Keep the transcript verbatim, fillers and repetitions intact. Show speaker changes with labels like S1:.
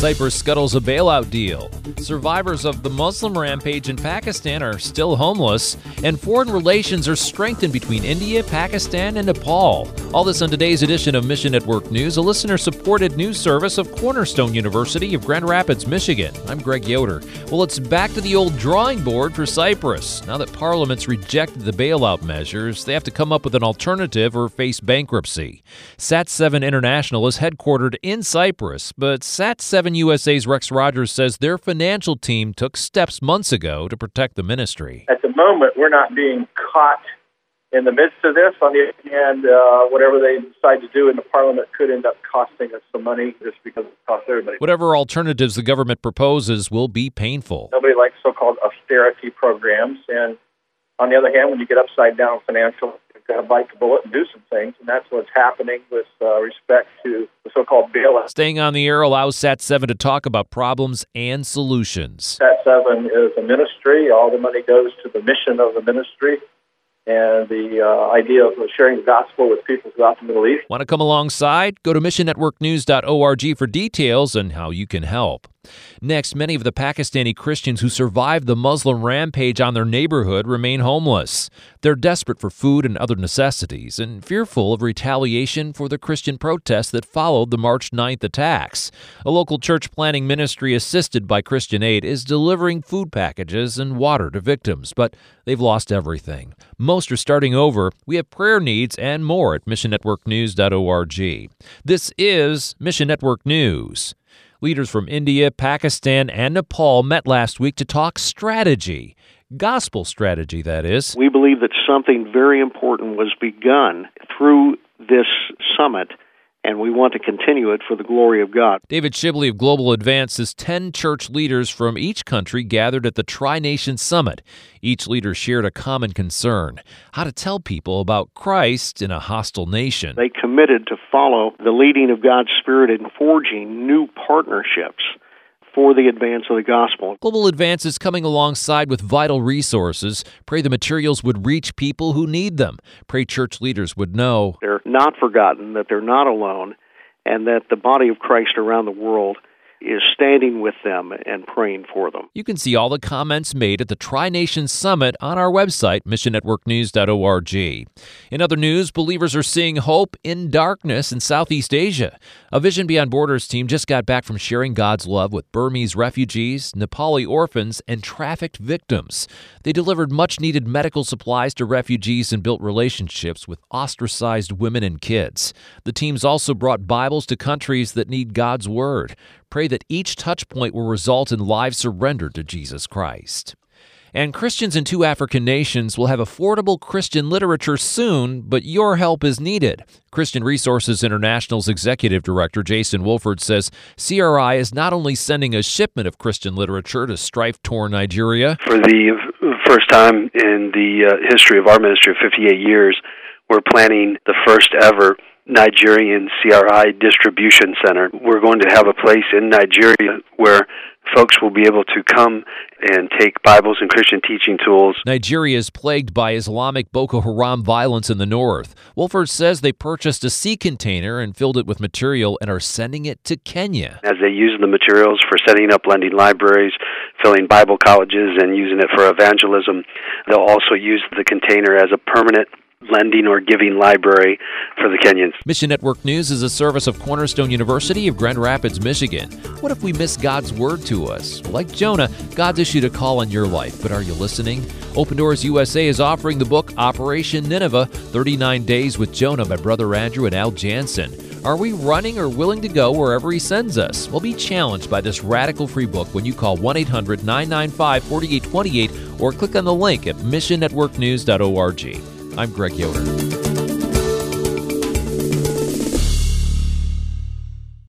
S1: Cyprus scuttles a bailout deal. Survivors of the Muslim rampage in Pakistan are still homeless, and foreign relations are strengthened between India, Pakistan, and Nepal. All this on today's edition of Mission Network News, a listener-supported news service of Cornerstone University of Grand Rapids, Michigan. I'm Greg Yoder. Well, it's back to the old drawing board for Cyprus. Now that Parliament's rejected the bailout measures, they have to come up with an alternative or face bankruptcy. Sat seven International is headquartered in Cyprus, but Sat seven U S A's Rex Rogers says their financial team took steps months ago to protect the ministry.
S2: At the moment, we're not being caught in the midst of this. On the other hand, uh, whatever they decide to do in the Parliament could end up costing us some money just because it costs everybody.
S1: Whatever alternatives the government proposes will be painful.
S2: Nobody likes so-called austerity programs, and on the other hand, when you get upside down financially, you've got to bite the bullet and do some things, and that's what's happening with uh, respect to the so-called bailout.
S1: Staying on the air allows Sat seven to talk about problems and solutions.
S2: Sat seven is a ministry. All the money goes to the mission of the ministry and the uh, idea of sharing the gospel with people throughout the Middle East.
S1: Want to come alongside? Go to mission network news dot org for details on how you can help. Next, many of the Pakistani Christians who survived the Muslim rampage on their neighborhood remain homeless. They're desperate for food and other necessities and fearful of retaliation for the Christian protests that followed the March ninth attacks. A local church planting ministry assisted by Christian Aid is delivering food packages and water to victims, but they've lost everything. Most are starting over. We have prayer needs and more at mission network news dot org. This is Mission Network News. Leaders from India, Pakistan, and Nepal met last week to talk strategy. Gospel strategy, that is.
S3: We believe that something very important was begun through this summit, and we want to continue it for the glory of God.
S1: David Shibley of Global Advance says ten church leaders from each country gathered at the Tri-Nation Summit. Each leader shared a common concern: how to tell people about Christ in a hostile nation.
S3: They committed to follow the leading of God's Spirit in forging new partnerships for the advance of the gospel.
S1: Global Advance is coming alongside with vital resources. Pray the materials would reach people who need them. Pray church leaders would know
S3: they're not forgotten, that they're not alone, and that the body of Christ around the world is standing with them and praying for them.
S1: You can see all the comments made at the Tri-Nation Summit on our website, mission network news dot org. In other news, believers are seeing hope in darkness in Southeast Asia. A Vision Beyond Borders team just got back from sharing God's love with Burmese refugees, Nepali orphans, and trafficked victims. They delivered much-needed medical supplies to refugees and built relationships with ostracized women and kids. The teams also brought Bibles to countries that need God's Word. Pray that each touch point will result in lives surrendered to Jesus Christ. And Christians in two African nations will have affordable Christian literature soon, but your help is needed. Christian Resources International's Executive Director Jason Wolford says C R I is not only sending a shipment of Christian literature to strife-torn Nigeria.
S4: For the first time in the uh, history of our ministry of fifty-eight years, we're planning the first ever Nigerian C R I distribution center. We're going to have a place in Nigeria where folks will be able to come and take Bibles and Christian teaching tools.
S1: Nigeria is plagued by Islamic Boko Haram violence in the north. Wolford says they purchased a sea container and filled it with material and are sending it to Kenya.
S4: As they use the materials for setting up lending libraries, filling Bible colleges, and using it for evangelism, they'll also use the container as a permanent lending or giving library for the Kenyans.
S1: Mission Network News is a service of Cornerstone University of Grand Rapids, Michigan. What if we miss God's word to us? Like Jonah, God's issued a call on your life, but are you listening? Open Doors U S A is offering the book Operation Nineveh, thirty-nine Days with Jonah by Brother Andrew and Al Jansen. Are we running or willing to go wherever he sends us? Well, be challenged by this radical free book when you call one eight hundred nine nine five four eight two eight or click on the link at mission network news dot org. I'm Greg Yoder.